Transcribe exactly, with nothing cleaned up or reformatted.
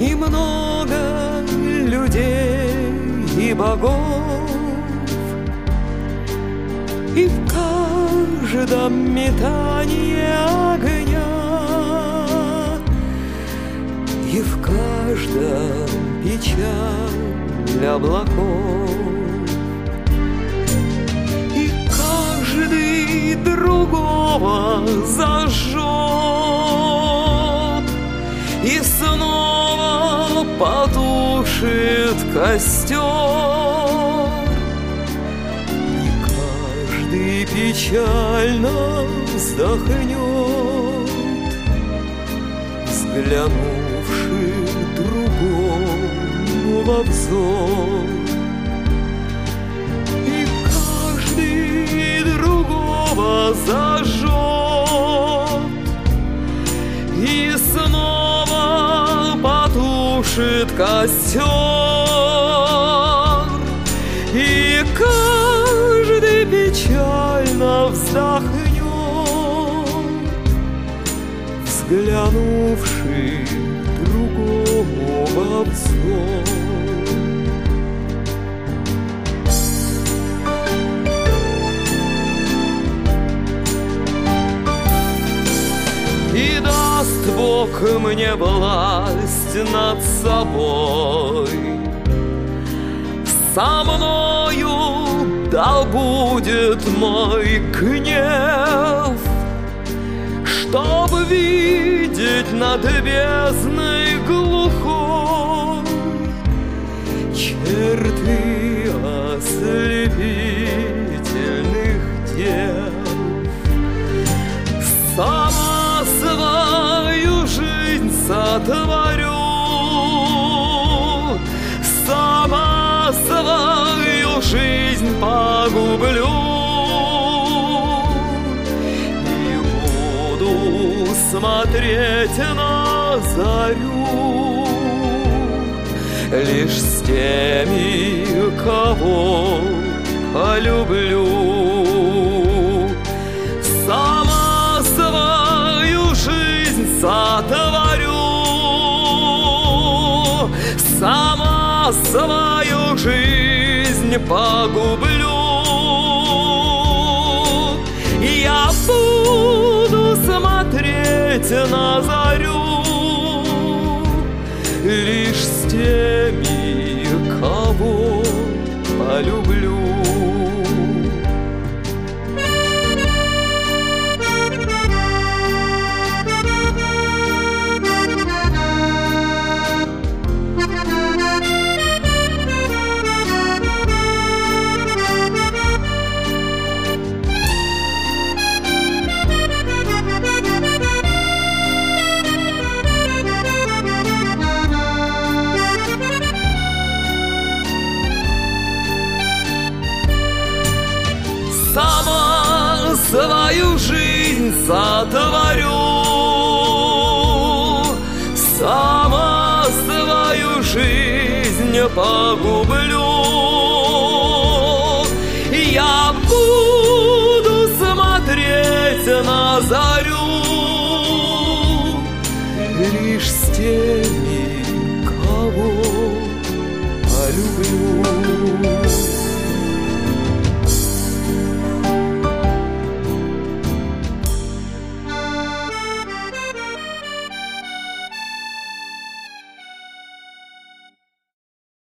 и много людей и богов, и в каждом метании огня, и в каждом печаль облаков, и каждый другого зажжет, и снова потушит костер, и каждый печально вздохнет, взглянувши другому в обзор, и каждый другого зажжет, и снова потушит костер, и каждый печально вздохнет, взглянувши другому в обзор. И даст Бог мне власть над собой, со мною да будет мой гнев, чтоб видеть над бездной глухой черты ослепительных дев. Сама свою жизнь сотворю, сама свою жизнь погублю, смотреть на зарю лишь с теми, кого полюблю. Сама свою жизнь сотворю, сама свою жизнь погублю. Я буду смотреть на зарю лишь с теми, кого полюблю. Сама свою жизнь сотворю, сама свою жизнь погублю. Я буду смотреть на зарю лишь с тем,